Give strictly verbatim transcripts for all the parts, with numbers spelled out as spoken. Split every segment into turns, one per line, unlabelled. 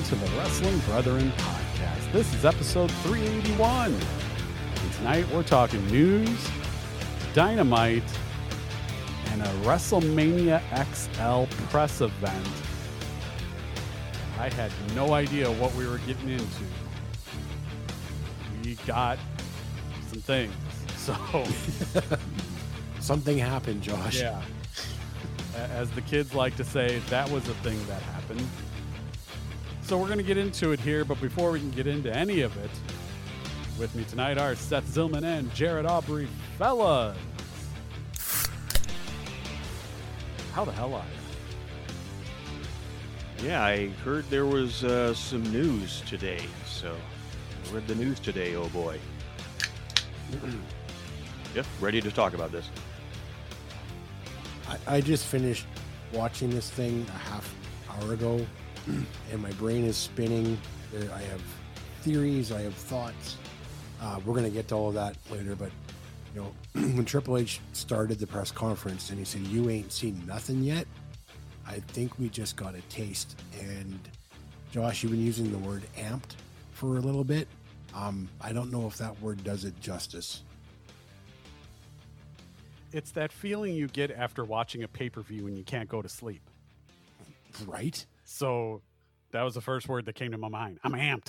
to the Wrestling Brethren podcast. This is episode three eighty-one. And tonight we're talking news, Dynamite, and a WrestleMania X L press event. I had no idea what we were getting into. We got some things. So
something happened, Josh.
Yeah. As the kids like to say, that was a thing that happened. So we're going to get into it here, but before we can get into any of it, with me tonight are Seth Zillman and Jared Aubrey. Fellas, how the hell are you?
Yeah, I heard there was uh, some news today, so I read the news today, oh boy. Yep, ready to talk about this.
I, I just finished watching this thing a half hour ago, and my brain is spinning. There, I have theories, I have thoughts. Uh, we're going to get to all of that later, but you know, when Triple H started the press conference and he said, "You ain't seen nothing yet," I think we just got a taste. And Josh, you've been using the word amped for a little bit. Um, I don't know if that word does it justice.
It's that feeling you get after watching a pay-per-view and you can't go to sleep.
Right?
So that was the first word that came to my mind. I'm amped.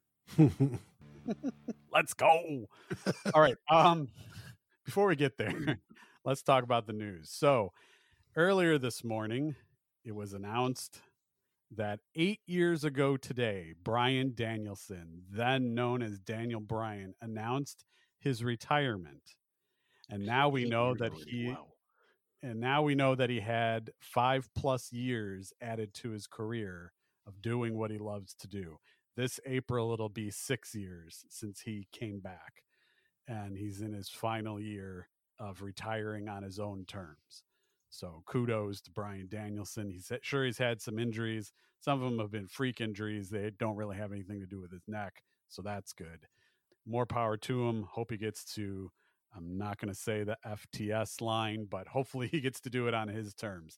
Let's go. All right. Um, before we get there, let's talk about the news. So earlier this morning, it was announced that eight years ago today, Bryan Danielson, then known as Daniel Bryan, announced his retirement. And now we know that he, wow. and now we know that he had five plus years added to his career of doing what he loves to do. This April, it'll be six years since he came back, and he's in his final year of retiring on his own terms. So kudos to Bryan Danielson. He's sure he's had some injuries. Some of them have been freak injuries. They don't really have anything to do with his neck. So that's good. More power to him. Hope he gets to, I'm not going to say the F T S line, but hopefully he gets to do it on his terms.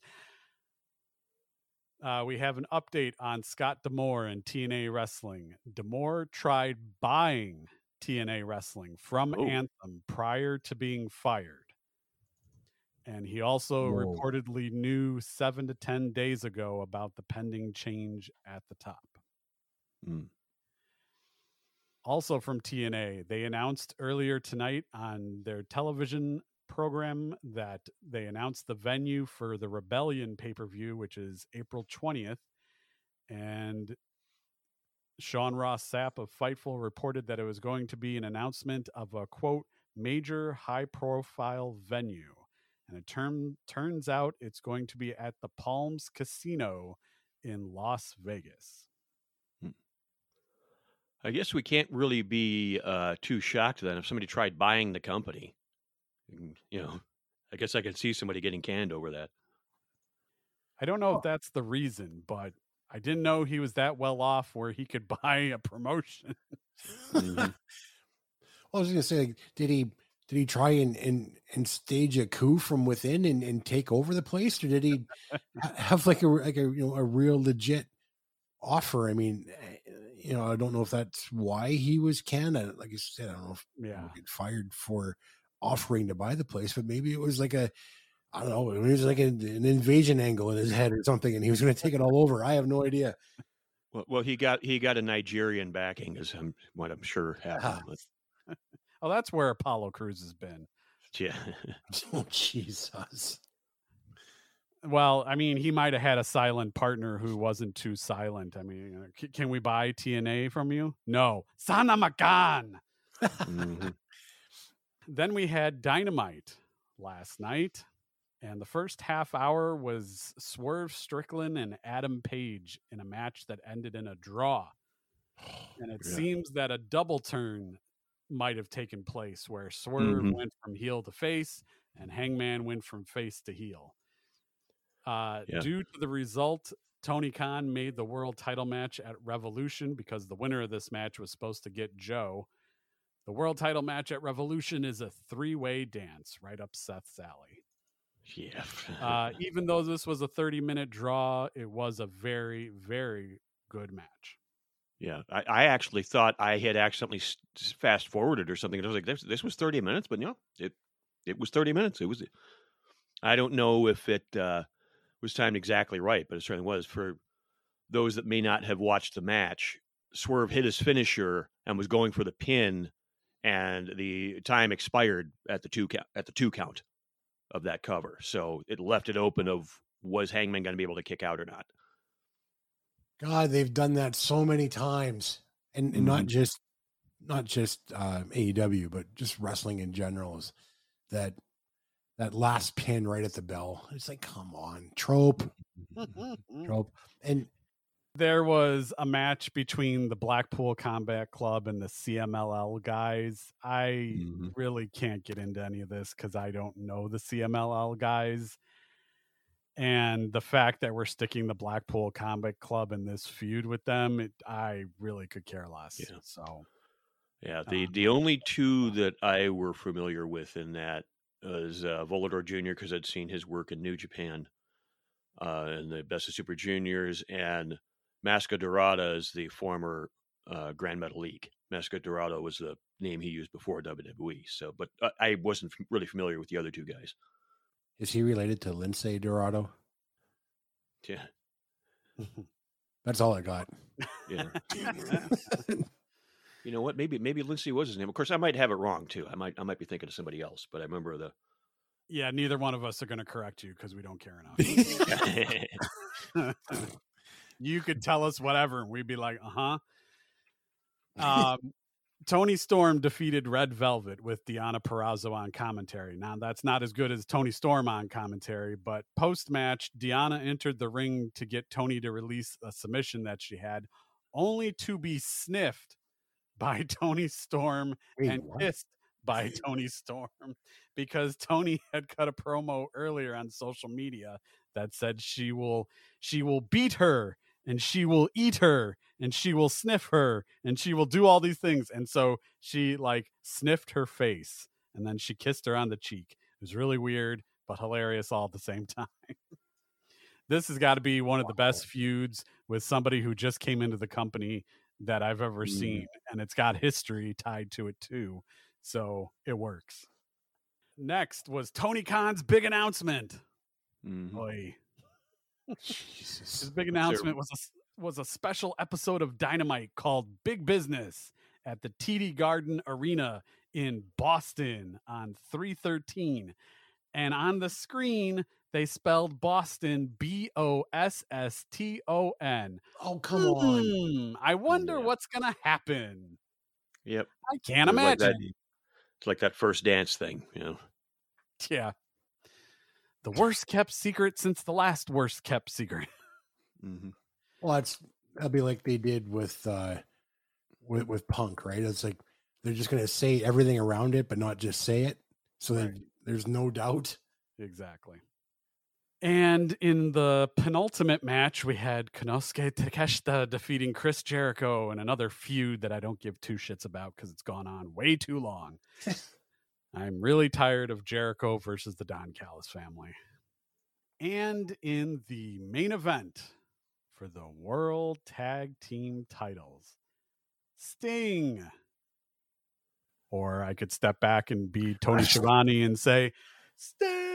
Uh, we have an update on Scott D'Amore and T N A Wrestling. D'Amore tried buying T N A Wrestling from oh. Anthem prior to being fired. And he also Whoa. reportedly knew seven to ten days ago about the pending change at the top. Mm. Also from T N A, they announced earlier tonight on their television program that they announced the venue for the Rebellion pay-per-view, which is April twentieth. And Sean Ross Sapp of Fightful reported that it was going to be an announcement of a, quote, major high-profile venue. And it term, turns out it's going to be at the Palms Casino in Las Vegas.
I guess we can't really be uh, too shocked then if somebody tried buying the company. You know, I guess I could see somebody getting canned over that.
I don't know if that's the reason, but I didn't know he was that well off where he could buy a promotion.
mm-hmm. Well, I was going to say, did he did he try and, and, and stage a coup from within and, and take over the place, or did he have like a like a you know a real legit offer? I mean, you know, I don't know if that's why he was canned. I, like I said, I don't know if
yeah.
he get fired for offering to buy the place, but maybe it was like a, I don't know, it was like a, an invasion angle in his head or something, and he was going to take it all over. I have no idea.
Well, well, he got he got a Nigerian backing, is what I'm sure happened.
Ah. Oh, that's where Apollo Crews has been.
Yeah.
Oh, Jesus.
Well, I mean, he might have had a silent partner who wasn't too silent. I mean, uh, c- can we buy T N A from you? No. Sana Makan. mm-hmm. Then we had Dynamite last night, and the first half hour was Swerve Strickland and Adam Page in a match that ended in a draw. And it yeah. seems that a double turn might have taken place where Swerve mm-hmm. went from heel to face and Hangman went from face to heel. Uh, yeah. Due to the result, Tony Khan made the world title match at Revolution because the winner of this match was supposed to get Joe. The world title match at Revolution is a three-way dance right up Seth's alley.
Yeah.
uh, even though this was a thirty-minute draw, it was a very, very good match.
Yeah, I, I actually thought I had accidentally fast forwarded or something. I was like, this, this was thirty minutes, but no, it it was thirty minutes. It was. I don't know if it uh, was timed exactly right, but it certainly was. For those that may not have watched the match, Swerve hit his finisher and was going for the pin, and the time expired at the two count, at the two count of that cover. So it left it open of was Hangman going to be able to kick out or not.
God, they've done that so many times, and, and mm-hmm. not just not just uh, A E W, but just wrestling in general. Is that that last pin right at the bell? It's like, come on, trope, trope. And
there was a match between the Blackpool Combat Club and the C M L L guys. I mm-hmm. really can't get into any of this because I don't know the C M L L guys. And the fact that we're sticking the Blackpool Combat Club in this feud with them, it, I really could care less.
Yeah.
So,
yeah, the, um, the only two that I were familiar with in that was uh, Volador Junior because I'd seen his work in New Japan uh, and the Best of Super Juniors, and Masca Dorada is the former uh, Grand Metal League. Masca Dorada was the name he used before W W E. So, but uh, I wasn't f- really familiar with the other two guys.
Is he related to Lince Dorado?
Yeah.
That's all I got.
Yeah. You know what? Maybe maybe Lince was his name. Of course, I might have it wrong too. I might I might be thinking of somebody else, but I remember the.
Yeah, neither one of us are going to correct you because we don't care enough. You could tell us whatever, and we'd be like, uh huh. Um, Tony Storm defeated Red Velvet with Deonna Purrazzo on commentary. Now, that's not as good as Tony Storm on commentary, but post-match, Deonna entered the ring to get Tony to release a submission that she had, only to be sniffed by Tony Storm Wait, and what? kissed by Tony Storm because Tony had cut a promo earlier on social media that said she will she will beat her and she will eat her and she will sniff her and she will do all these things. And so she like sniffed her face and then she kissed her on the cheek. It was really weird, but hilarious all at the same time. This has got to be one of the best feuds with somebody who just came into the company that I've ever mm. seen. And it's got history tied to it too. So it works. Next was Tony Khan's big announcement.
Mm-hmm.
Oy. Jesus. His big announcement was a, was a special episode of Dynamite called Big Business at the T D Garden Arena in Boston on three thirteen. And on the screen, they spelled Boston B O S S T O N.
Oh, come mm, on.
I wonder yeah. what's going to happen.
Yep.
I can't imagine.
Like that, it's like that first dance thing, you know.
Yeah. The worst kept secret since the last worst kept secret.
Mm-hmm.
Well, it's that'll be like they did with uh, with with Punk, right? It's like they're just going to say everything around it, but not just say it, so right. that there's no doubt.
Exactly. And in the penultimate match, we had Konosuke Takeshita defeating Chris Jericho in another feud that I don't give two shits about because it's gone on way too long. I'm really tired of Jericho versus the Don Callis family. And in the main event for the World Tag Team titles, Sting. Or I could step back and be Tony Schiavone and say, Sting!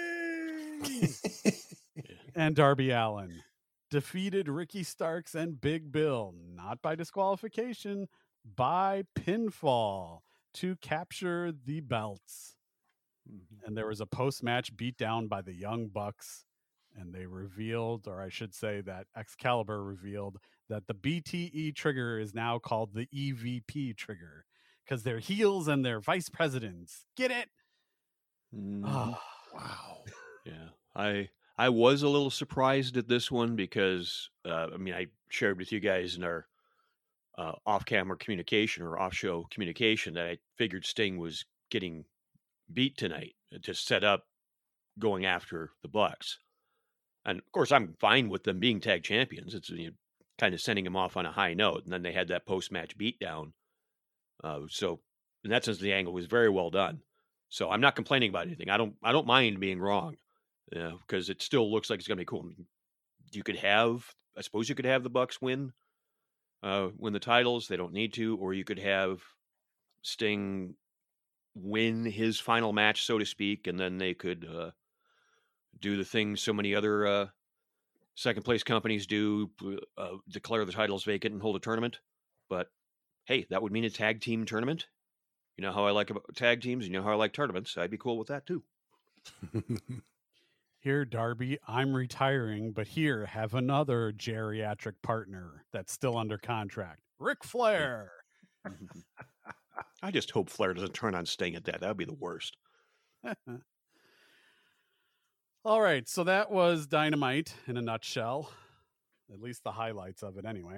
And Darby Allin defeated Ricky Starks and Big Bill, not by disqualification, by pinfall, to capture the belts. Mm-hmm. And there was a post-match beatdown by the Young Bucks, and they revealed, or I should say that Excalibur revealed, that the B T E trigger is now called the E V P trigger, because they're heels and they're vice presidents. Get it?
Mm-hmm.
Oh,
wow.
Yeah, I I was a little surprised at this one because, uh, I mean, I shared with you guys in our uh, off-camera communication or off-show communication that I figured Sting was getting beat tonight to set up going after the Bucks. And, of course, I'm fine with them being tag champions. It's you know, kind of sending them off on a high note. And then they had that post-match beatdown. Uh, so, in that sense, the angle was very well done. So I'm not complaining about anything. I don't I don't mind being wrong. Yeah, because it still looks like it's going to be cool. You could have, I suppose you could have the Bucks win uh, win the titles. They don't need to. Or you could have Sting win his final match, so to speak, and then they could uh, do the things so many other uh, second place companies do, uh, declare the titles vacant and hold a tournament. But hey, that would mean a tag team tournament. You know how I like about tag teams. You know how I like tournaments. I'd be cool with that too.
Here, Darby, I'm retiring, but here, have another geriatric partner that's still under contract. Ric Flair.
I just hope Flair doesn't turn on Sting at that. That would be the worst.
All right, so that was Dynamite in a nutshell, at least the highlights of it anyway.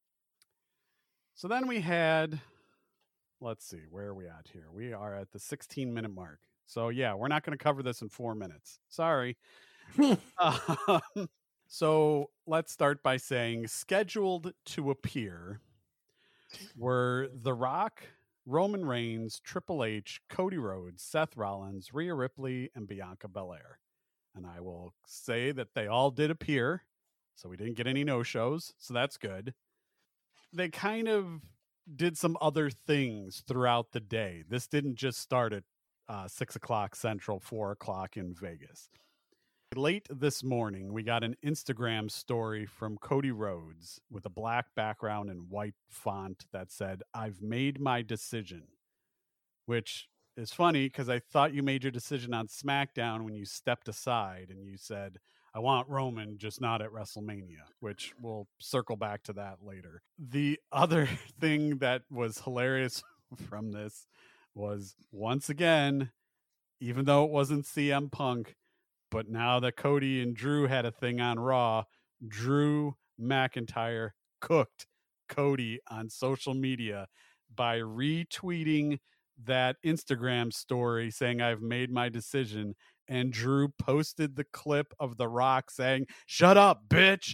So then we had, let's see, where are we at here? We are at the sixteen minute mark. So yeah, we're not going to cover this in four minutes. Sorry. um, so let's start by saying scheduled to appear were The Rock, Roman Reigns, Triple H, Cody Rhodes, Seth Rollins, Rhea Ripley, and Bianca Belair. And I will say that they all did appear, so we didn't get any no-shows, so that's good. They kind of did some other things throughout the day. This didn't just start at uh, six o'clock Central, four o'clock in Vegas. Late this morning, we got an Instagram story from Cody Rhodes with a black background and white font that said, "I've made my decision," which is funny because I thought you made your decision on SmackDown when you stepped aside and you said, "I want Roman, just not at WrestleMania," which we'll circle back to that later. The other thing that was hilarious from this was, once again, even though it wasn't C M Punk, but now that Cody and Drew had a thing on Raw, Drew McIntyre cooked Cody on social media by retweeting that Instagram story saying, "I've made my decision." And Drew posted the clip of The Rock saying, "Shut up, bitch."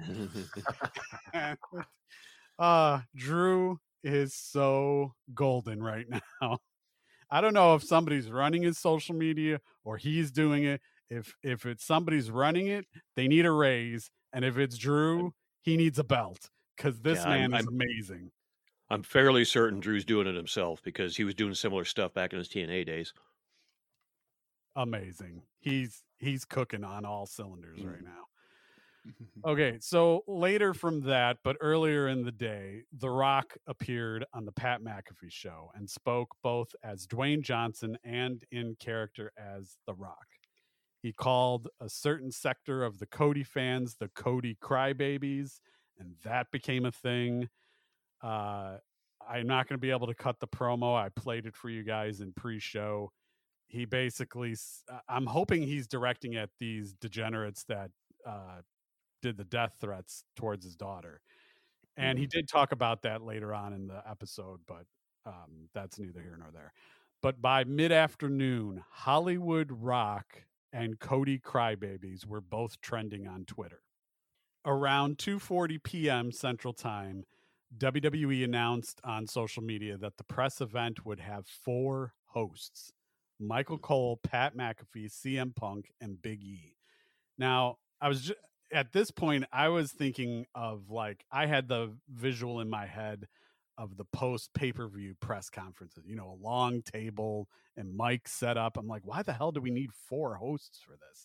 uh, Drew is so golden right now. I don't know if somebody's running his social media or he's doing it. If if it's somebody's running it, they need a raise. And if it's Drew, he needs a belt because this
Yeah,
man
I'm,
is
I'm,
amazing.
I'm fairly certain Drew's doing it himself because he was doing similar stuff back in his T N A days.
Amazing. He's he's cooking on all cylinders
Mm.
right now. Okay, so later from that, but earlier in the day, The Rock appeared on the Pat McAfee show and spoke both as Dwayne Johnson and in character as The Rock. He called a certain sector of the Cody fans the Cody crybabies, and that became a thing. Uh, I'm not going to be able to cut the promo. I played it for you guys in pre-show. He basically, I'm hoping he's directing at these degenerates that uh, did the death threats towards his daughter. And he did talk about that later on in the episode, but um, that's neither here nor there. But by mid-afternoon, Hollywood Rock and Cody Crybabies were both trending on Twitter. Around two forty p.m. Central Time, W W E announced on social media that the press event would have four hosts: Michael Cole, Pat McAfee, C M Punk, and Big E. Now, I was just, at this point, I was thinking of, like, I had the visual in my head of the post pay-per-view press conferences, you know, a long table and mics set up. I'm like, why the hell do we need four hosts for this?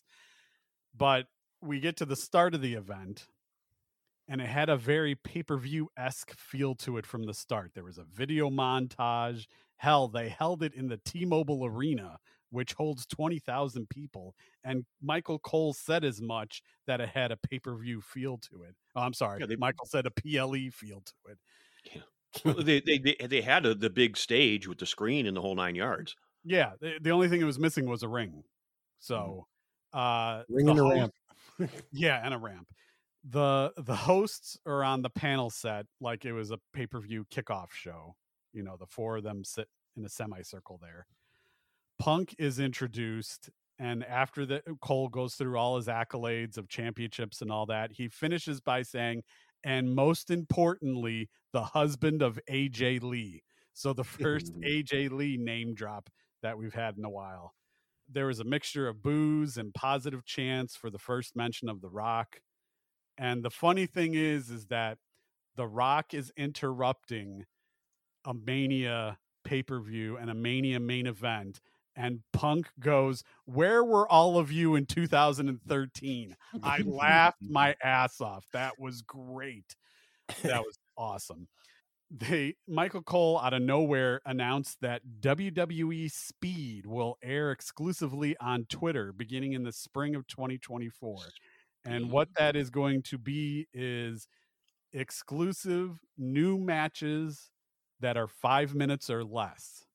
But we get to the start of the event, and it had a very pay-per-view-esque feel to it from the start. There was a video montage. Hell, they held it in the T-Mobile Arena, which holds twenty thousand people. And Michael Cole said as much, that it had a pay-per-view feel to it. Oh, I'm sorry. Yeah, they, Michael said a P L E feel to it.
Yeah. Well, they, they, they, they had a, the big stage with the screen and the whole nine yards.
Yeah. The, the only thing it was missing was a ring. So, uh,
ring and a
host,
ramp.
Yeah, and a ramp. The the hosts are on the panel set like it was a pay-per-view kickoff show. You know, the four of them sit in a semicircle there. Punk is introduced, and after the Cole goes through all his accolades of championships and all that, he finishes by saying, "And most importantly, the husband of A J Lee." So the first A J Lee name drop that we've had in a while. There was a mixture of boos and positive chants for the first mention of The Rock. And the funny thing is, is that The Rock is interrupting a Mania pay-per-view and a Mania main event, and Punk goes, "Where were all of you in two thousand thirteen?" I laughed my ass off. That was great. That was awesome. They Michael Cole out of nowhere announced that W W E Speed will air exclusively on Twitter beginning in the spring of twenty twenty-four. And what that is going to be is exclusive new matches that are five minutes or less.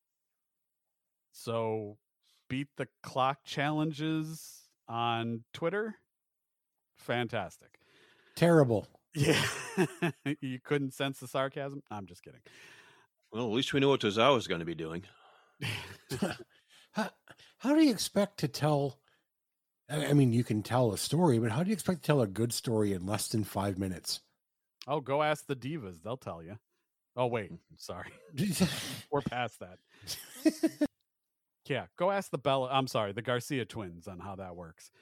So beat the clock challenges on Twitter. Fantastic.
Terrible.
Yeah. You couldn't sense the sarcasm? I'm just kidding.
Well, at least we know what Tozawa is going to be doing.
how, how do you expect to tell? I mean, you can tell a story, but how do you expect to tell a good story in less than five minutes?
Oh, go ask the divas. They'll tell you. Oh, wait. Sorry. We're past that. Yeah, go ask the Bella. I'm sorry, the Garcia twins on how that works.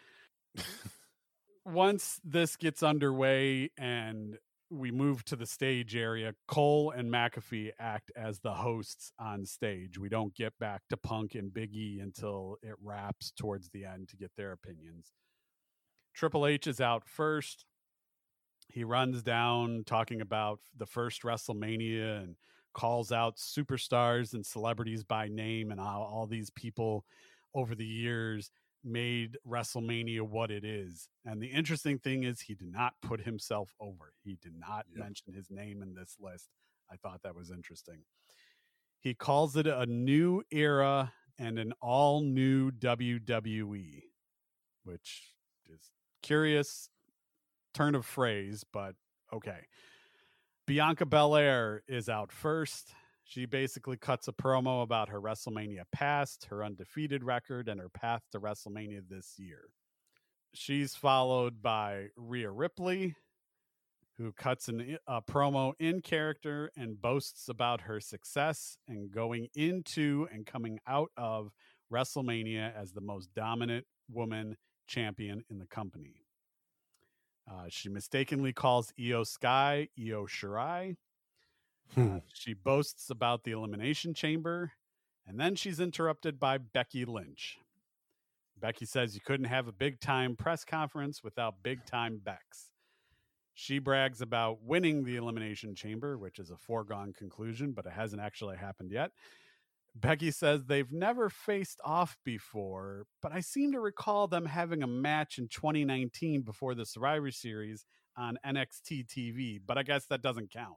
Once this gets underway and we move to the stage area, Cole and McAfee act as the hosts on stage. We don't get back to Punk and Big E until it wraps towards the end to get their opinions. Triple H is out first. He runs down talking about the first WrestleMania and calls out superstars and celebrities by name and how all these people over the years made WrestleMania what it is. And the interesting thing is he did not put himself over. He did not yep. mention his name in this list. I thought that was interesting. He calls it a new era and an all new W W E, which is curious turn of phrase, but okay. Bianca Belair is out first. She basically cuts a promo about her WrestleMania past, her undefeated record, and her path to WrestleMania this year. She's followed by Rhea Ripley, who cuts an, a promo in character and boasts about her success and going into and coming out of WrestleMania as the most dominant woman champion in the company. Uh, she mistakenly calls Io Sky Io Shirai. Uh, she boasts about the Elimination Chamber, and then she's interrupted by Becky Lynch. Becky says you couldn't have a big-time press conference without big-time Bex. She brags about winning the Elimination Chamber, which is a foregone conclusion, but it hasn't actually happened yet. Becky says they've never faced off before, but I seem to recall them having a match in twenty nineteen before the Survivor Series on N X T T V, but I guess that doesn't count.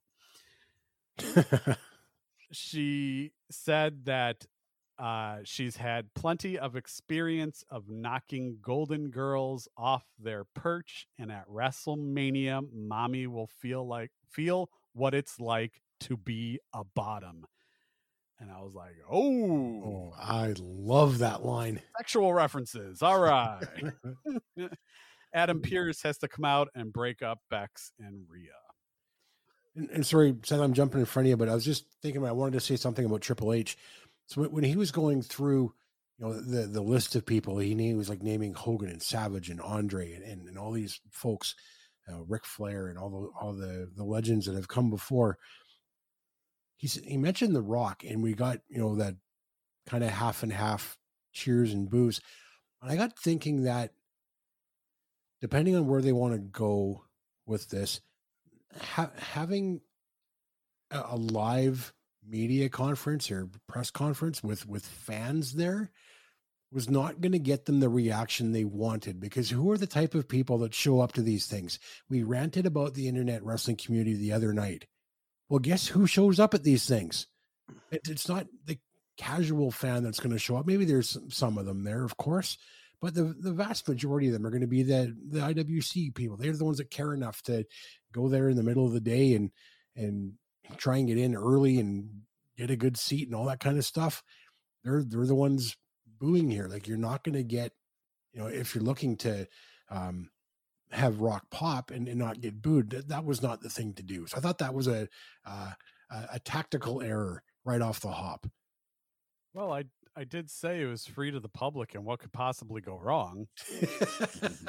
She said that uh, she's had plenty of experience of knocking Golden Girls off their perch, and at WrestleMania, mommy will feel like feel what it's like to be a bottom. And I was like, oh,
oh, I love that line.
Sexual references. All right. Adam Pearce has to come out and break up Bex and Rhea.
And, and sorry, Seth, I'm jumping in front of you, but I was just thinking, I wanted to say something about Triple H. So when he was going through, you know, the, the list of people, he, he was like naming Hogan and Savage and Andre and, and, and all these folks, uh, Ric Flair and all the, all the, the legends that have come before. He he mentioned The Rock, and we got, you know, that kind of half and half cheers and boos. And I got thinking that depending on where they want to go with this, ha- having a, a live media conference or press conference with, with fans there was not going to get them the reaction they wanted, because who are the type of people that show up to these things? We ranted about the internet wrestling community the other night. Well, guess who shows up at these things? It, it's not the casual fan that's going to show up. Maybe there's some of them there, of course, but the, the vast majority of them are going to be the, the I W C people. They're the ones that care enough to go there in the middle of the day and, and try and get in early and get a good seat and all that kind of stuff. They're, they're the ones booing here. Like, you're not going to get, you know, if you're looking to, um, have Rock pop and, and not get booed, that, that was not the thing to do. So I thought that was a, uh, a a tactical error right off the hop.
Well, I I did say it was free to the public, and what could possibly go wrong?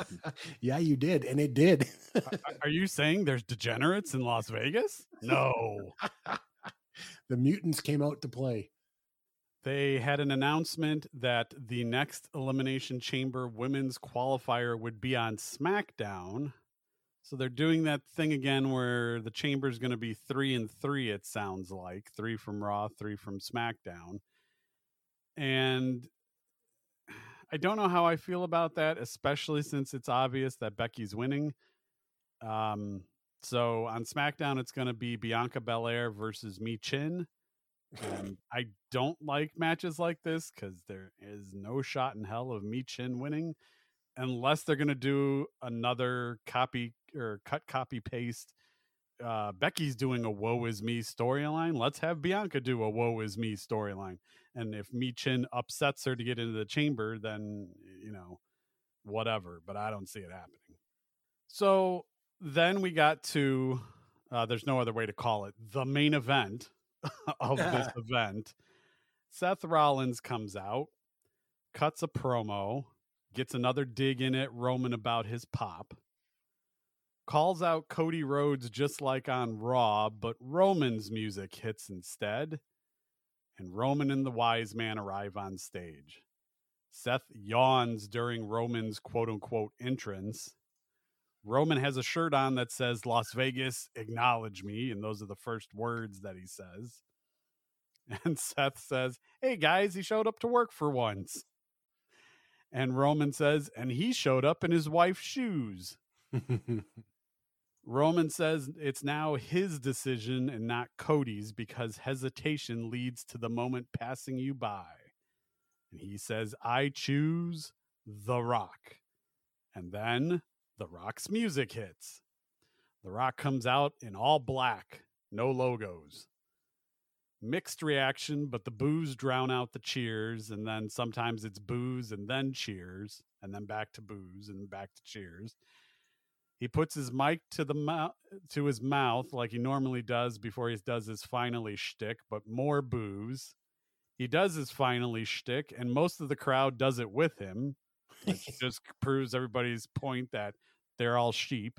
Yeah, you did, and it did.
Are you saying there's degenerates in Las Vegas? No.
The mutants came out to play.
They had an announcement that the next Elimination Chamber women's qualifier would be on SmackDown. So they're doing that thing again where the chamber is going to be three and three, it sounds like. Three from Raw, three from SmackDown. And I don't know how I feel about that, especially since it's obvious that Becky's winning. Um, so on SmackDown, it's going to be Bianca Belair versus Michin. And I don't like matches like this because there is no shot in hell of Michin winning unless they're going to do another copy or cut, copy, paste. Uh, Becky's doing a woe is me storyline. Let's have Bianca do a woe is me storyline. And if Michin upsets her to get into the chamber, then, you know, whatever. But I don't see it happening. So then we got to, uh, there's no other way to call it, the main event of this event. Seth Rollins comes out, cuts a promo, gets another dig in at Roman about his pop, calls out Cody Rhodes just like on Raw, but Roman's music hits instead, and Roman and the Wise Man arrive on stage. Seth yawns during Roman's quote-unquote entrance. Roman has a shirt on that says Las Vegas, acknowledge me, and those are the first words that he says. And Seth says, hey guys, he showed up to work for once. And Roman says, and he showed up in his wife's shoes. Roman says it's now his decision and not Cody's because hesitation leads to the moment passing you by. And he says, I choose The Rock. And then The Rock's music hits. The Rock comes out in all black, no logos. Mixed reaction, but the boos drown out the cheers, and then sometimes it's boos and then cheers, and then back to boos and back to cheers. He puts his mic to the mouth to his mouth like he normally does before he does his finally shtick, but more boos. He does his finally shtick, and most of the crowd does it with him, which just proves everybody's point that they're all sheep.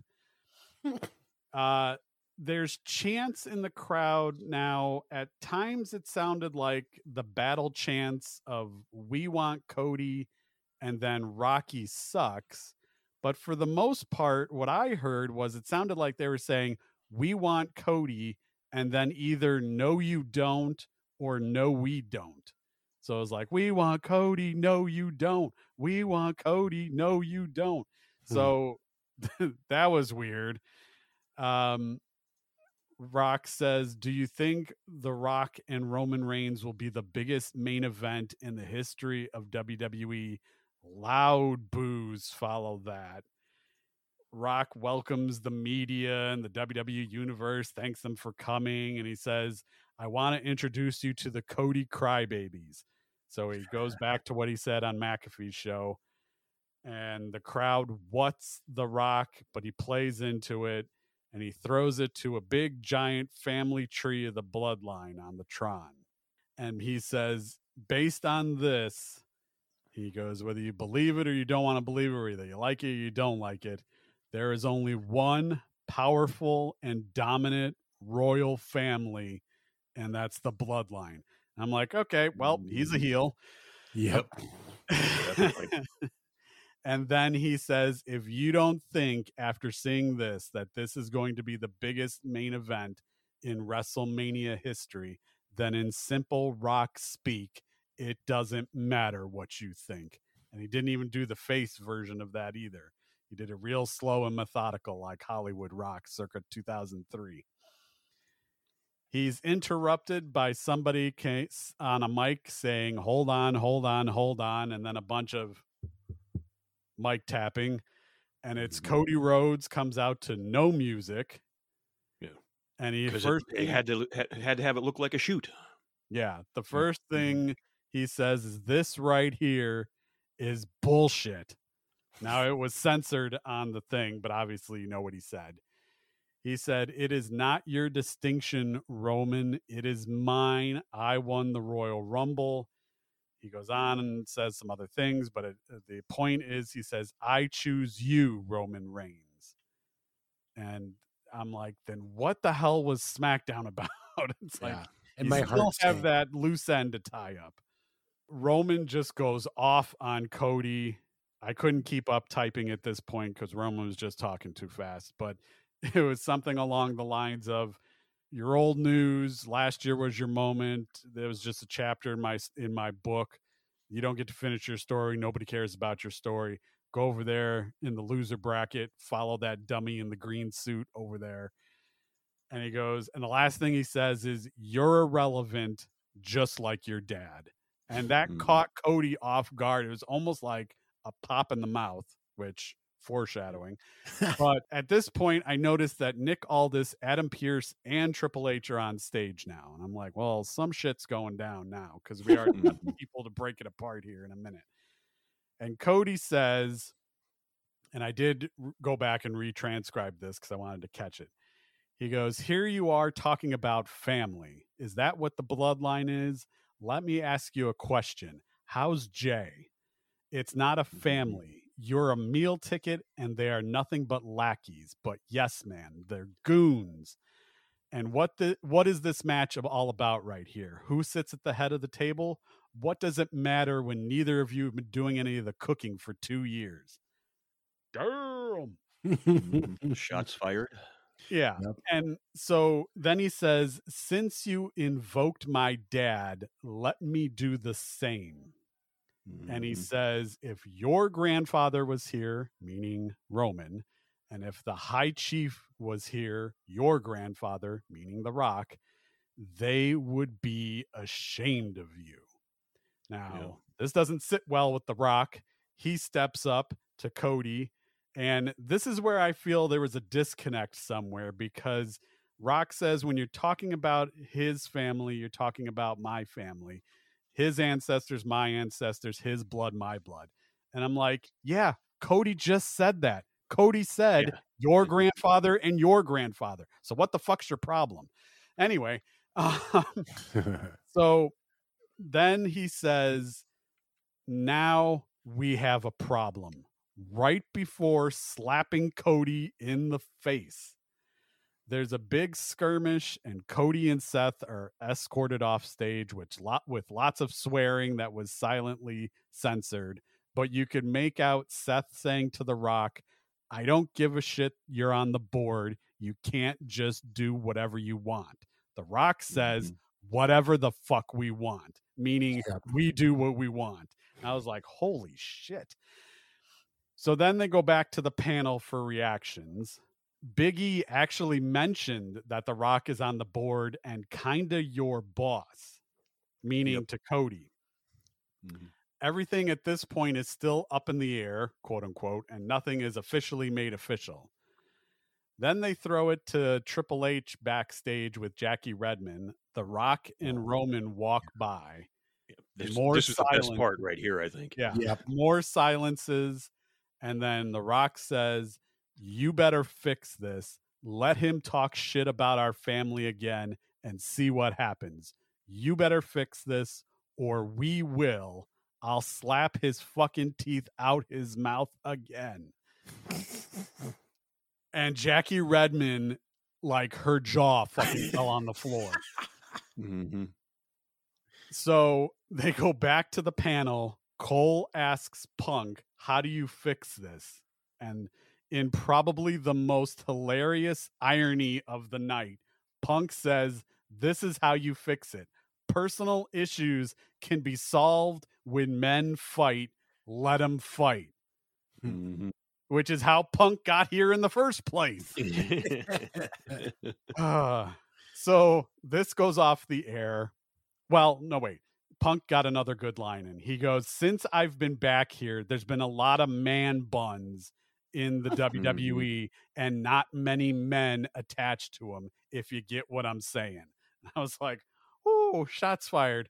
Uh, there's chants in the crowd now. At times it sounded like the battle chants of "We want Cody" and then "Rocky sucks." But for the most part, what I heard was it sounded like they were saying, "We want Cody," and then either "No, you don't," or "No, we don't." So it was like, "We want Cody, no, you don't. We want Cody, no, you don't." So that was weird. Um, Rock says, do you think The Rock and Roman Reigns will be the biggest main event in the history of W W E? Loud boos follow that. Rock welcomes the media and the W W E universe, thanks them for coming, and he says, I want to introduce you to the Cody Crybabies. So he goes back to what he said on McAfee's show, and the crowd whats The Rock, but he plays into it, and he throws it to a big giant family tree of the bloodline on the Tron. And he says, based on this, he goes, whether you believe it or you don't want to believe it, or either you like it or you don't like it, there is only one powerful and dominant royal family, and that's the bloodline. I'm like, okay, well, he's a heel.
Yep.
And then he says, if you don't think after seeing this that this is going to be the biggest main event in WrestleMania history, then in simple Rock speak, it doesn't matter what you think. And he didn't even do the face version of that either. He did it real slow and methodical like Hollywood Rock circa two thousand three. He's interrupted by somebody on a mic saying, hold on, hold on, hold on, and then a bunch of mic tapping, and it's Cody Rhodes comes out to no music.
Yeah.
And he
first it, it had to had to have it look like a shoot.
Yeah. The first thing he says is, this right here is bullshit. Now, it was censored on the thing, but obviously you know what he said. He said, it is not your distinction, Roman. It is mine. I won the Royal Rumble. he goes on and says some other things, but it, the point is, he says, "I choose you, Roman Reigns." And I'm like, then what the hell was SmackDown about? It's like,
Yeah. And
you
my
still
heart
have
sank.
that loose end to tie up. Roman just goes off on Cody. I couldn't keep up typing at this point because Roman was just talking too fast, but it was something along the lines of, "Your old news, last year was your moment. There was just a chapter in my in my book. You don't get to finish your story. Nobody cares about your story. Go over there in the loser bracket, follow that dummy in the green suit over there." And he goes, and the last thing he says is, "You're irrelevant, just like your dad." And that
Mhm.
caught Cody off guard. It was almost like a pop in the mouth, which foreshadowing. But at this point, I noticed that Nick Aldis, Adam Pearce, and Triple H are on stage now. And I'm like, well, some shit's going down now because we already got
Mhm.
people to break it apart here in a minute. And Cody says, and I did r- go back and retranscribe this because I wanted to catch it. He goes, "Here you are talking about family. Is that what the bloodline is? Let me ask you a question. How's Jay? It's not a family. You're a meal ticket, and they are nothing but lackeys. But yes, man, they're goons. And what the what is this match all about right here? Who sits at the head of the table? What does it matter when neither of you have been doing any of the cooking for two years?" Damn.
Mhm. Shots fired.
Yeah.
Yep.
And so then he says, "Since you invoked my dad, let me do the same." And he
Mhm.
says, "If your grandfather was here," meaning Roman, "and if the high chief was here, your grandfather," meaning The Rock, "they would be ashamed of you." Now,
Yeah.
this doesn't sit well with The Rock. He steps up to Cody. And this is where I feel there was a disconnect somewhere because Rock says, when you're talking about his family, you're talking about my family. His ancestors, my ancestors, his blood, my blood. And I'm like, yeah, Cody just said that. Cody said,
Yeah.
your grandfather and your grandfather. So what the fuck's your problem? Anyway, um, so then he says, now we have a problem. Right before slapping Cody in the face, there's a big skirmish, and Cody and Seth are escorted off stage, which lot with lots of swearing that was silently censored. But you could make out Seth saying to The Rock, "I don't give a shit. You're on the board. You can't just do whatever you want." The Rock says,
Mhm.
"Whatever the fuck we want," meaning
Yep.
we do what we want. And I was like, holy shit. So then they go back to the panel for reactions. Biggie actually mentioned that The Rock is on the board and kinda your boss, meaning
Yep.
to Cody.
Mhm.
Everything at this point is still up in the air, quote unquote, and nothing is officially made official. Then they throw it to Triple H backstage with Jackie Redmond. The Rock and Roman walk by.
This
More
this is the best
silence.
part right here, I think.
Yeah.
Yep.
More silences. And then The Rock says, "You better fix this. Let him talk shit about our family again and see what happens. You better fix this or we will. I'll slap his fucking teeth out his mouth again." And Jackie Redmond, like her jaw fucking fell on the floor.
Mhm.
So they go back to the panel. Cole asks Punk, "How do you fix this?" And in probably the most hilarious irony of the night, Punk says, "This is how you fix it. Personal issues can be solved when men fight. Let them fight."
Mhm.
Which is how Punk got here in the first place. Uh, so this goes off the air. Well, no, wait. Punk got another good line in. He goes, "Since I've been back here, there's been a lot of man buns in the W W E and not many men attached to them, if you get what I'm saying." I was like, oh, shots fired.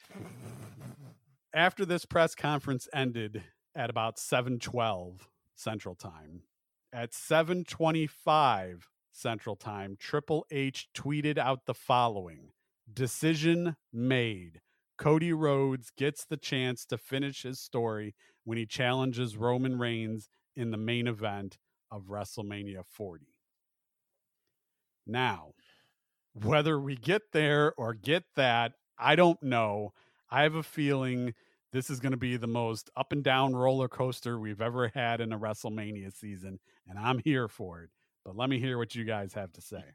After this press conference ended at about seven twelve Central Time, at seven twenty-five Central Time, Triple H tweeted out the following: "Decision made. Cody Rhodes gets the chance to finish his story when he challenges Roman Reigns in the main event of WrestleMania forty. Now, whether we get there or get that, I don't know. I have a feeling this is going to be the most up and down roller coaster we've ever had in a WrestleMania season, and I'm here for it. But let me hear what you guys have to say.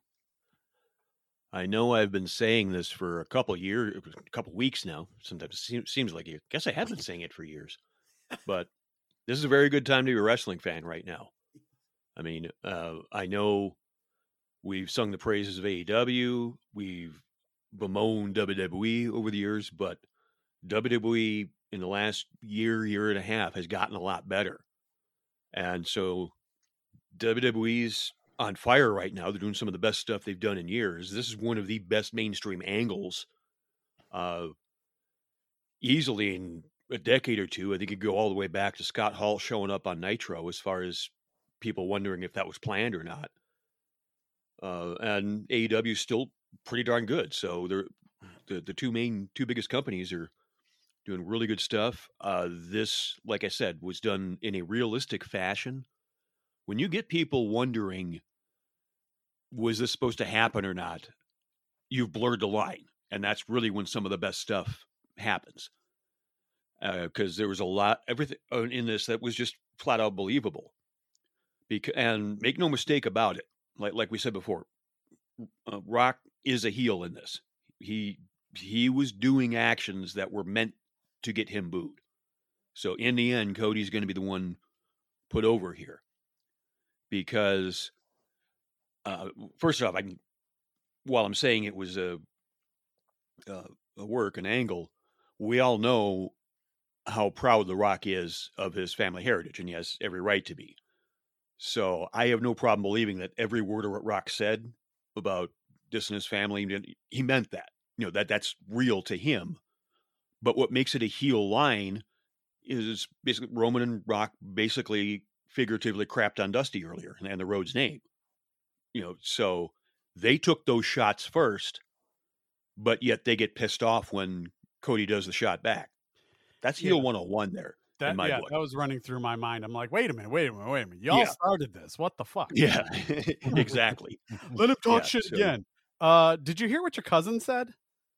I know I've been saying this for a couple of years, a couple of weeks now. Sometimes it seems, seems like you. I guess I have been saying it for years. But this is a very good time to be a wrestling fan right now. I mean, uh, I know we've sung the praises of A E W. We've bemoaned W W E over the years, but W W E in the last year, year and a half has gotten a lot better. And so W W E's on fire right now. They're doing some of the best stuff they've done in years. This is one of the best mainstream angles uh, easily in a decade or two. I think you go all the way back to Scott Hall showing up on Nitro as far as people wondering if that was planned or not. Uh, and A E W is still pretty darn good. So they're the, the two main, two biggest companies are doing really good stuff. Uh, this, like I said, was done in a realistic fashion. When you get people wondering, was this supposed to happen or not, you've blurred the line. And that's really when some of the best stuff happens. Because uh, there was a lot, everything in this that was just flat out believable. Because, and make no mistake about it, like like we said before, uh, Rock is a heel in this. He he was doing actions that were meant to get him booed. So in the end, Cody's going to be the one put over here. Because, uh, first off, I can, while I'm saying it was a, a, a work, an angle, we all know how proud The Rock is of his family heritage, and he has every right to be. So I have no problem believing that every word of what Rock said about this and his family, he meant that. You know, that that's real to him. But what makes it a heel line is basically Roman and Rock basically figuratively crapped on Dusty earlier and the Rhodes name. You know, so they took those shots first, but yet they get pissed off when Cody does the shot back. That's heel yeah. one oh one there.
That,
in my
yeah,
book.
That was running through my mind. I'm like, wait a minute, wait a minute, wait a minute. Y'all
yeah.
started this. What the fuck?
Yeah, exactly.
Let him talk
yeah,
shit
so.
again. Uh, did you hear what your cousin said?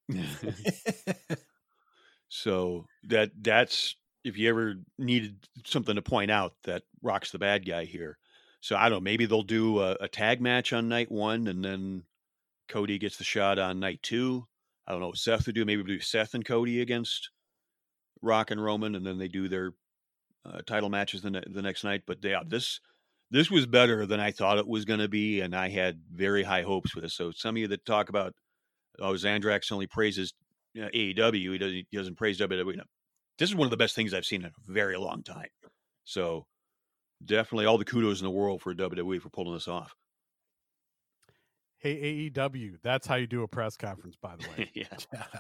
So that that's, if you ever needed something to point out, that Rock's the bad guy here. So I don't know, maybe they'll do a, a tag match on night one and then Cody gets the shot on night two. I don't know what Seth would do. Maybe we'll do Seth and Cody against Rock and Roman, and then they do their uh, title matches the, ne- the next night. But yeah, this this was better than I thought it was going to be, and I had very high hopes for this. So some of you that talk about, oh, Xandrax only praises you know, A E W, he doesn't, he doesn't praise W W E. No. This is one of the best things I've seen in a very long time. So definitely all the kudos in the world for W W E for pulling this off.
Hey, A E W, that's how you do a press conference, by the way.
yeah.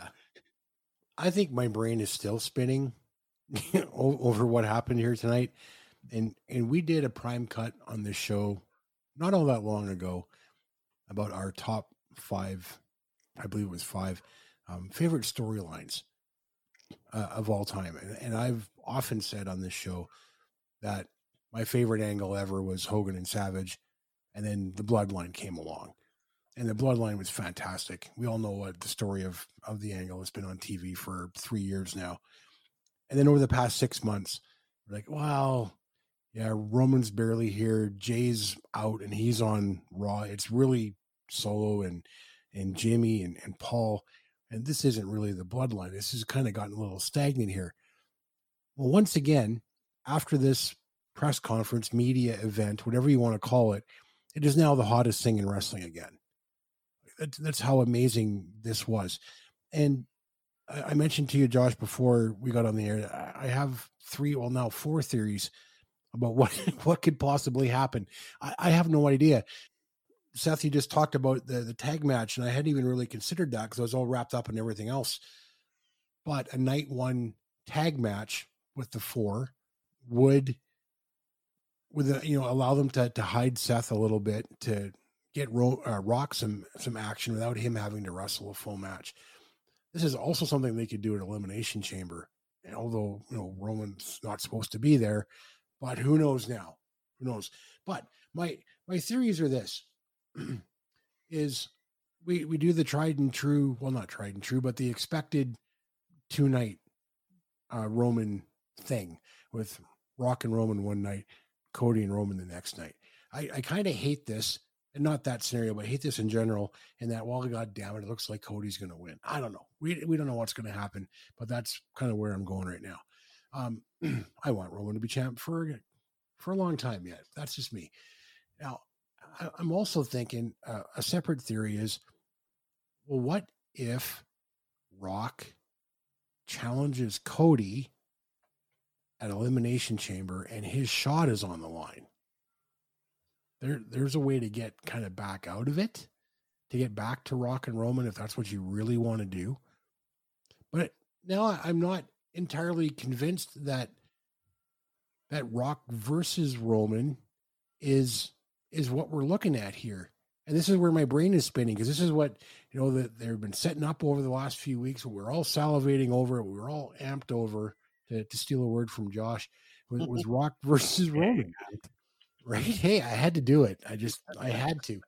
I think my brain is still spinning over what happened here tonight. And and we did a prime cut on this show not all that long ago about our top five, I believe it was five, um, favorite storylines uh, of all time. And, and I've often said on this show that my favorite angle ever was Hogan and Savage, and then the Bloodline came along. And the Bloodline was fantastic. We all know what the story of, of the angle has been on T V for three years now. And then over the past six months, we're like, wow, yeah, Roman's barely here. Jay's out and he's on Raw. It's really Solo and, and Jimmy and, and Paul. And this isn't really the Bloodline. This has kind of gotten a little stagnant here. Well, once again, after this press conference, media event, whatever you want to call it, it is now the hottest thing in wrestling again. That's how amazing this was. And I mentioned to you, Josh, before we got on the air, I have three, well now four theories about what, what could possibly happen. I, I have no idea. Seth, you just talked about the, the tag match, and I hadn't even really considered that because I was all wrapped up in everything else. But a night one tag match with the four would, would the, you know, allow them to, to hide Seth a little bit, to get Ro- uh, Rock some some action without him having to wrestle a full match. this is also something they could do at Elimination Chamber. And although, you know, Roman's not supposed to be there, but who knows now? Who knows? But my my theories are this: is we we do the tried and true, well, not tried and true, but the expected two night uh, Roman thing with Rock and Roman one night, Cody and Roman the next night. I, I kind of hate this, and not that scenario, but I hate this in general. And that, well, God damn it, it looks like Cody's going to win. I don't know. We we don't know what's going to happen, but that's kind of where I'm going right now. Um, I want Roman to be champ for for a long time yet. That's just me. Now, I, I'm also thinking uh, a separate theory is, well, what if Rock challenges Cody at Elimination Chamber and his shot is on the line? There, there's a way to get kind of back out of it, to get back to Rock and Roman if that's what you really want to do. But now I'm not entirely convinced that that Rock versus Roman is is what we're looking at here. And this is where my brain is spinning, because this is what, you know, that they've been setting up over the last few weeks. We're all salivating over it. We're all amped over, to, to steal a word from Josh, was, was Rock versus Roman. Right? Hey, I had to do it. I just, I had to.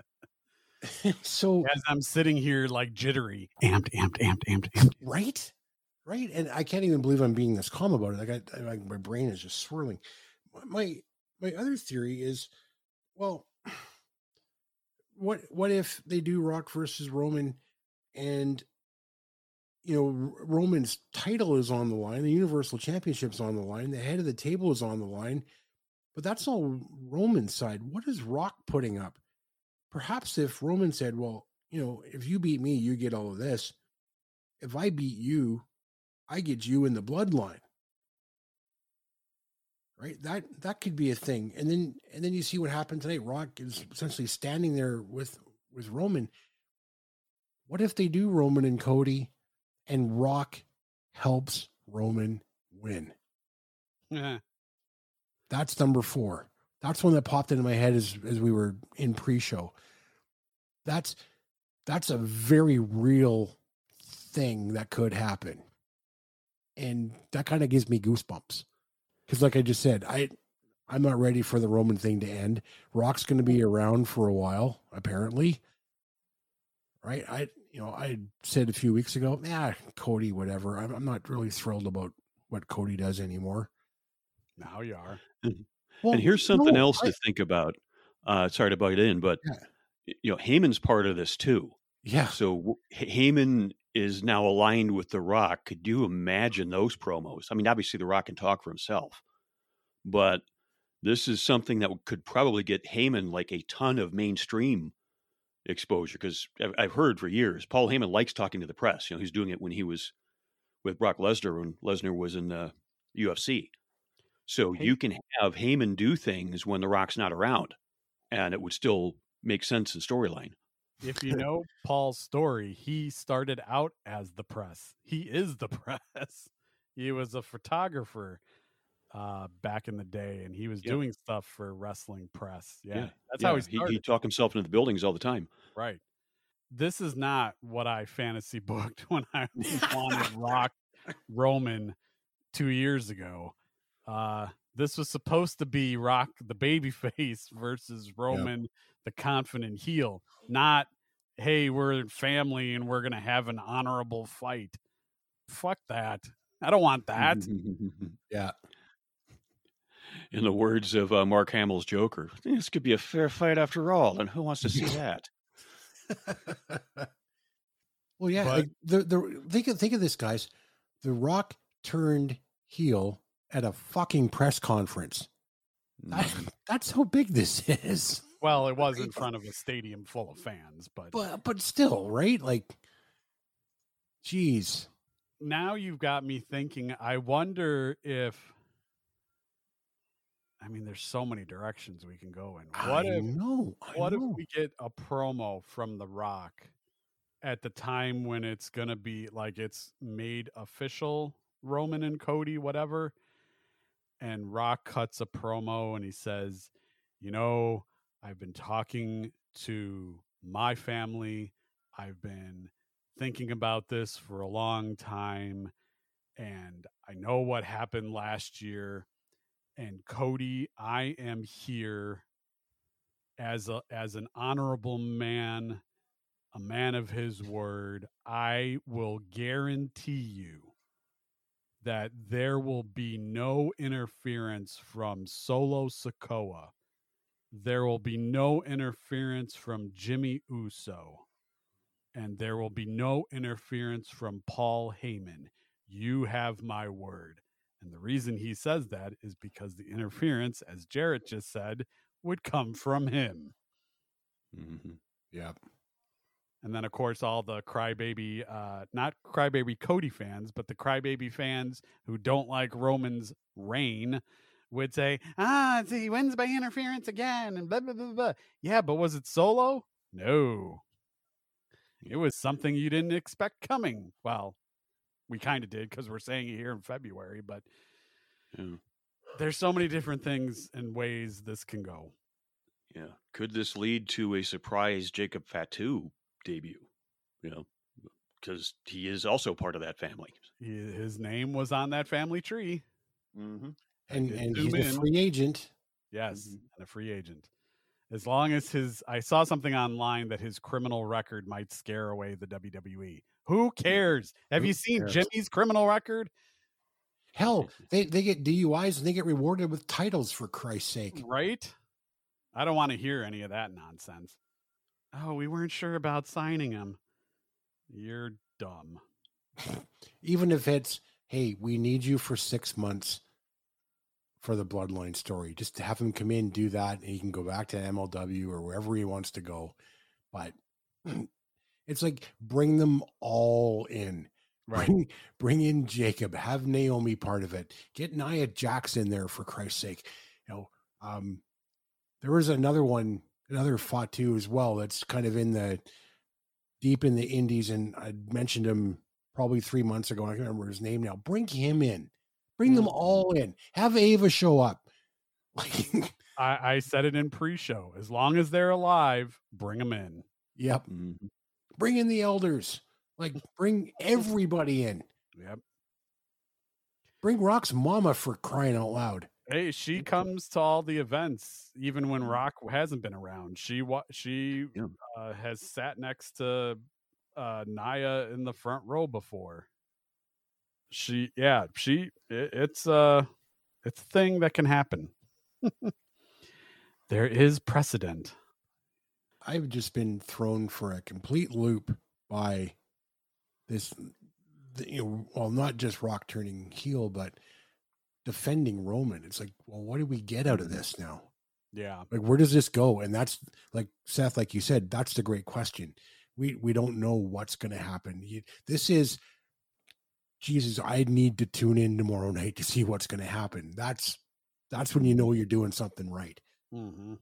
So
as I'm sitting here like jittery, amped, amped, amped, amped, amped.
Right? Right. And I can't even believe I'm being this calm about it. Like, I, I like my brain is just swirling. My, my other theory is, well, what, what if they do Rock versus Roman and, you know, Roman's title is on the line, the Universal Championship's on the line, the head of the table is on the line, but that's all Roman's side. What is Rock putting up? Perhaps if Roman said, well, you know, if you beat me, you get all of this. If I beat you, I get you in the bloodline. Right? That that could be a thing. And then and then you see what happened tonight. Rock is essentially standing there with, with Roman. What if they do Roman and Cody and Rock helps Roman win?
Yeah.
That's number four. That's one that popped into my head as, as we were in pre-show. That's that's a very real thing that could happen. And that kind of gives me goosebumps. Because like I just said, I, I'm not ready for the Roman thing to end. Rock's going to be around for a while, apparently. Right? I, you know, I said a few weeks ago, yeah, Cody, whatever. I'm, I'm not really thrilled about what Cody does anymore.
Now you are.
Well, and here's something
no,
else
I,
to think about. Uh, sorry to bite in, but
yeah.
you know, Heyman's part of this too.
Yeah.
So Heyman is now aligned with The Rock. Could you imagine those promos? I mean, obviously The Rock can talk for himself, but this is something that could probably get Heyman like a ton of mainstream exposure. Because I've heard for years, Paul Heyman likes talking to the press. You know, he's doing it when he was with Brock Lesnar, when Lesnar was in the U F C. So hey. You can have Heyman do things when The Rock's not around, and it would still make sense in storyline.
If you know Paul's story, he started out as the press. He is the press. He was a photographer uh, back in the day, and he was yep. doing stuff for wrestling press. Yeah, yeah. that's
yeah.
how he started.
He, he talked himself into the buildings all the time.
Right. This is not what I fantasy booked when I wanted Rock Roman two years ago. Uh, this was supposed to be Rock the babyface versus Roman yep. the confident heel, not, hey, we're family and we're going to have an honorable fight. Fuck that. I don't want that.
Yeah.
In the words of uh, Mark Hamill's Joker, this could be a fair fight after all, and who wants to see that?
Well, yeah. But, like the, the, think, of, think of this, guys. The Rock turned heel at a fucking press conference. That, that's how big this is.
Well, it was in front of a stadium full of fans, but
but but still, right? Like, geez.
Now you've got me thinking. I wonder if. I mean, there's so many directions we can go in. What
I
if?
Know, I
what
know.
if we get a promo from The Rock at the time when it's gonna be like it's made official, Roman and Cody, whatever, and Rock cuts a promo and he says, you know, I've been talking to my family. I've been thinking about this for a long time, and I know what happened last year. And Cody, I am here as a as an honorable man, a man of his word. I will guarantee you that there will be no interference from Solo Sikoa. There will be no interference from Jimmy Uso. And there will be no interference from Paul Heyman. You have my word. And the reason he says that is because the interference, as Jarrett just said, would come from him.
Mm-hmm. Yeah.
And then, of course, all the crybaby, uh, not crybaby Cody fans, but the crybaby fans who don't like Roman's reign would say, ah, he wins by interference again, and blah, blah, blah, blah. Yeah, but was it Solo? No. It was something you didn't expect coming. Well, we kind of did because we're saying it here in February, but
Yeah.
there's so many different things and ways this can go.
Yeah. Could this lead to a surprise Jacob Fatu debut? You know, because he is also part of that family.
He, his name was on that family tree.
Mm-hmm.
And,
did
and
zoom
he's a
in.
free agent.
Yes,
Mhm.
and a free agent. As long as his, I saw something online that his criminal record might scare away the W W E. Who cares? Have
Who
you seen
cares?
Jimmy's criminal record?
Hell, they, they get D U Is and they get rewarded with titles, for Christ's sake.
Right? I don't want to hear any of that nonsense. Oh, we weren't sure about signing him. You're dumb.
Even if it's, hey, we need you for six months for the Bloodline story, just to have him come in, do that, and he can go back to M L W or wherever he wants to go. But it's like, bring them all in.
Right.
Bring, bring in Jacob, have Naomi part of it, get Nia Jax in there, for Christ's sake. You know, um, there was another one, another Fatu as well, that's kind of in the deep in the indies, and I mentioned him probably three months ago. I can't remember his name now. Bring him in. Bring them all in. Have Ava show up. Like,
I, I said it in pre-show. As long as they're alive, bring them in.
yep.
Mm-hmm.
Bring in the elders. Like, bring everybody in.
Yep.
Bring Rock's mama, for crying out loud.
Hey, she comes to all the events, even when Rock hasn't been around. She wa- she
Yeah.
uh, has sat next to uh, Nia in the front row before. She, yeah, she. It, it's uh, it's a thing that can happen. There is precedent.
I've just been thrown for a complete loop by this, you know, well, not just Rock turning heel, but defending Roman. It's like, well, what do we get out of this now?
Yeah,
Like, where does this go? And that's, like, Seth, like you said, that's the great question. We we don't know what's going to happen. You, this is, Jesus, I need to tune in tomorrow night to see what's going to happen. That's that's when you know you're doing something right.
mm-hmm.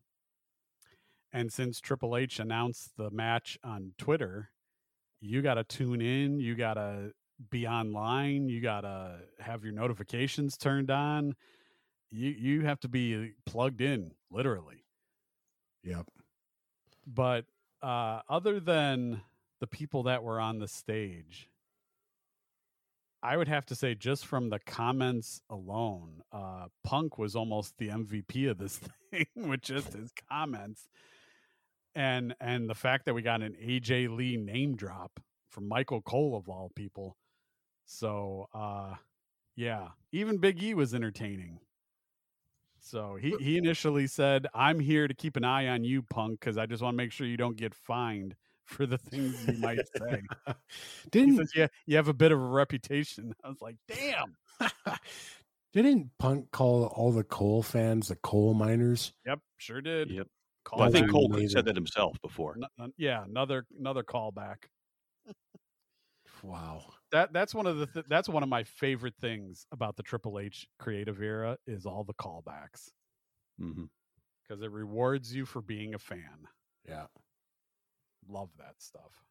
And since Triple H announced the match on Twitter, you got to tune in. You got to be online. You got to have your notifications turned on. You you have to be plugged in, literally.
Yep.
But uh, other than the people that were on the stage, I would have to say, just from the comments alone, uh, Punk was almost the M V P of this thing with just his comments. And and the fact that we got an A J Lee name drop from Michael Cole, of all people. So, uh, yeah, even Big E was entertaining. So he, he initially said, I'm here to keep an eye on you, Punk, because I just want to make sure you don't get fined for the things you might say. He
Didn't
says, yeah, you have a bit of a reputation. I was like, damn.
didn't Punk call all the coal fans the coal miners?
Yep, sure did.
Yep.
Call
Well, I think
back.
Cole could have
Amazing.
said that himself before.
N- n- yeah, another another callback.
Wow.
That that's one of the th- that's one of my favorite things about the Triple H creative era is all the callbacks,
Mm-hmm.
because it rewards you for being a fan.
Yeah.
Love that stuff.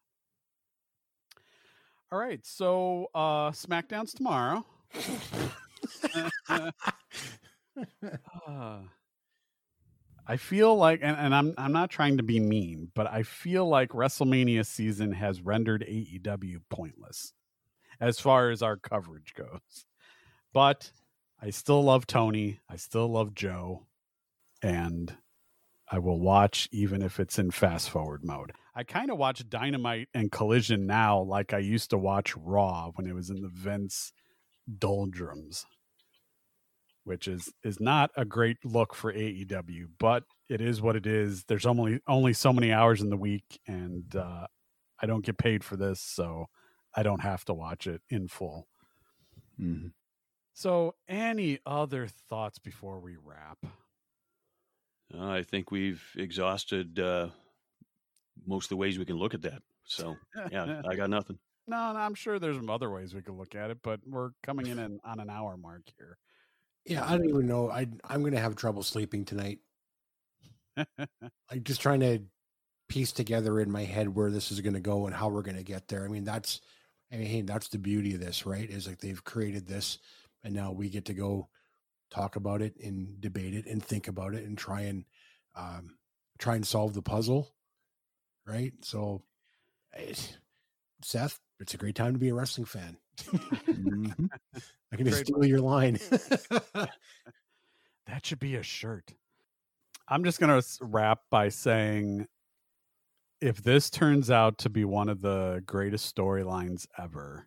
All right, so uh SmackDown's tomorrow. uh, I feel like, and, and I'm I'm not trying to be mean, but I feel like WrestleMania season has rendered A E W pointless as far as our coverage goes. But I still love Tony. I still love Joe. And I will watch even if it's in fast forward mode. I kind of watch Dynamite and Collision now like I used to watch Raw when it was in the Vince doldrums, which is is not a great look for A E W, but it is what it is. There's only only so many hours in the week, and uh, I don't get paid for this, so I don't have to watch it in full.
Mm-hmm.
So any other thoughts before we wrap?
Uh, I think we've exhausted uh, most of the ways we can look at that. So, yeah, I got nothing.
No, no, I'm sure there's some other ways we could look at it, but we're coming in an, on an hour mark here.
Yeah, I don't even know. I, I'm going to have trouble sleeping tonight. I'm just trying to piece together in my head where this is going to go and how we're going to get there. I mean, that's, I mean, hey, that's the beauty of this, right? Is like they've created this, and now we get to go talk about it and debate it and think about it and try and um, try and solve the puzzle, right? So, it, Seth, it's a great time to be a wrestling fan. Mm-hmm. I can just steal your line.
That should be a shirt. I'm just going to wrap by saying, if this turns out to be one of the greatest storylines ever,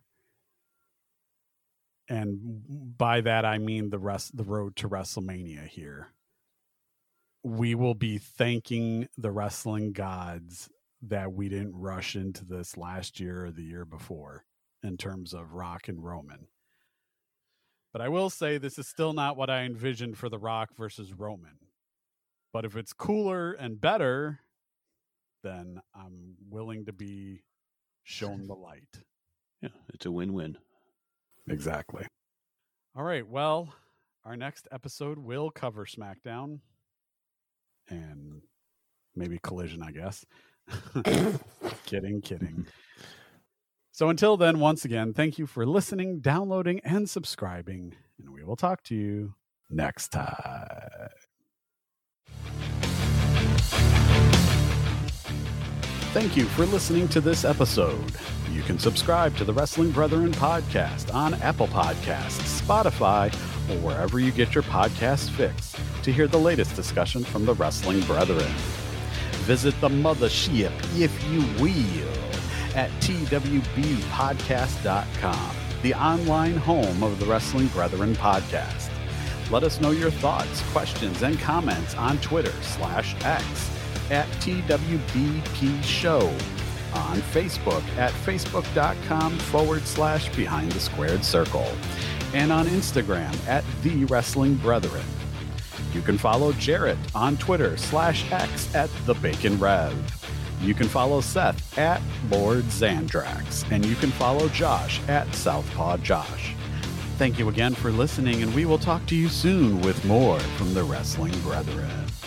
and by that I mean the rest, the road to WrestleMania here, we will be thanking the wrestling gods that we didn't rush into this last year or the year before in terms of Rock and Roman. But I will say this is still not what I envisioned for The Rock versus Roman. But if it's cooler and better, then I'm willing to be shown the light.
Yeah, it's a win-win.
Exactly. All right. Well, our next episode will cover SmackDown and maybe Collision, I guess. Kidding, kidding. So until then, once again, thank you for listening, downloading, and subscribing. And we will talk to you next time. Thank you for listening to this episode. You can subscribe to the Wrestling Brethren podcast on Apple Podcasts, Spotify, or wherever you get your podcast fix to hear the latest discussion from the Wrestling Brethren. Visit the mothership, if you will, at T W B podcast dot com, the online home of the Wrestling Brethren podcast. Let us know your thoughts, questions, and comments on Twitter slash X at T W B P Show, on Facebook at facebook.com forward slash behind the squared circle, and on Instagram at The Wrestling Brethren. You can follow Jarrett on Twitter slash X at The Bacon Rev. You can follow Seth at Lord Zandrax, and you can follow Josh at Southpaw Josh. Thank you again for listening, and we will talk to you soon with more from the Wrestling Brethren.